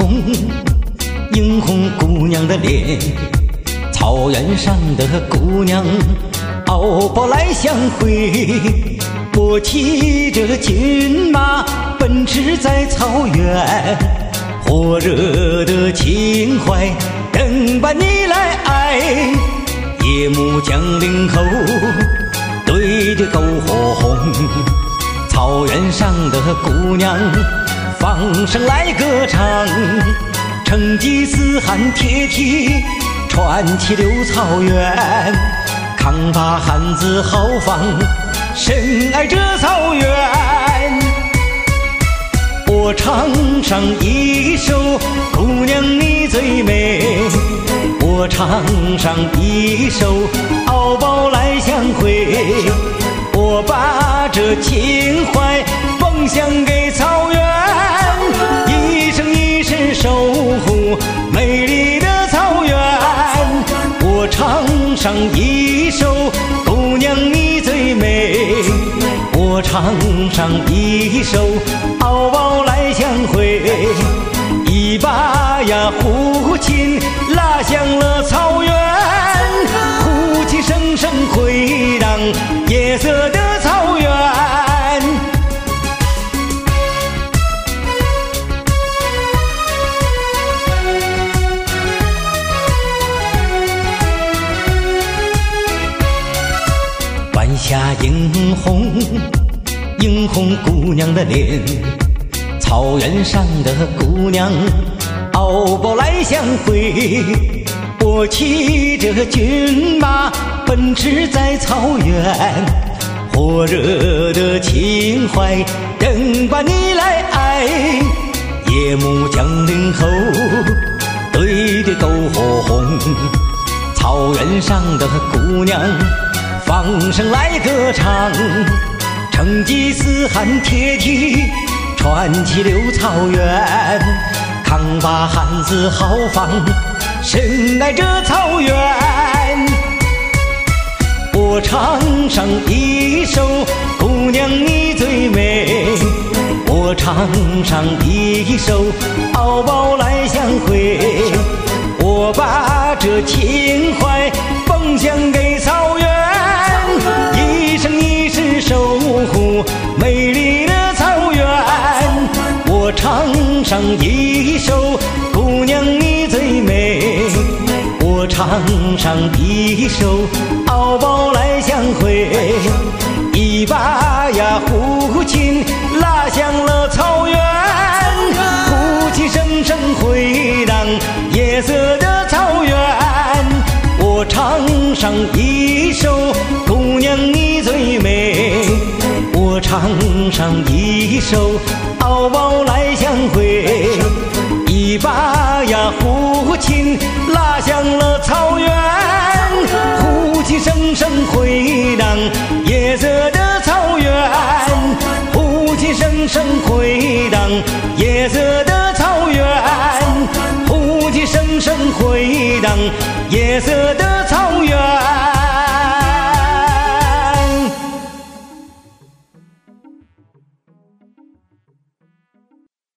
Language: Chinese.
映红姑娘的脸，草原上的姑娘敖包来相会。我骑着骏马奔驰在草原，火热的情怀等把你来爱。夜幕降临后，对着篝火红，草原上的姑娘放声来歌唱。成吉思汗铁蹄传奇流草原，扛把汉子豪放深爱这草原。我唱上一首姑娘你最美，我唱上一首敖包来相会。我把这情怀奉献给草原，一生一世守护美丽的草原。我唱上一首姑娘你最美，我唱上一首敖包来相会。一把呀胡琴拉响了草原，胡琴声声回荡夜色的草原。晚霞映红姑娘的脸，草原上的姑娘敖包来相会。我骑着骏马奔驰在草原，火热的情怀等把你来爱。夜幕降临后，对着篝火红，草原上的姑娘放声来歌唱。成吉思汗铁蹄传奇流草原，扛把汉子豪放深爱这草原。我唱上一首姑娘你最美，我唱上一首敖包来相会。我把这情怀奉献给草原，一生一世守护美丽的草原。我唱上一首姑娘你最美，我唱上一首敖包来相会。一把呀胡琴拉响了草原，胡琴声声回荡夜色的草原。我唱上一首姑娘你最美，我唱上一首敖包来相会。一把呀胡琴拉响了草原，胡琴声声回荡夜色的草原，胡琴声声回荡夜色的草原，胡琴声声回荡夜色的草原。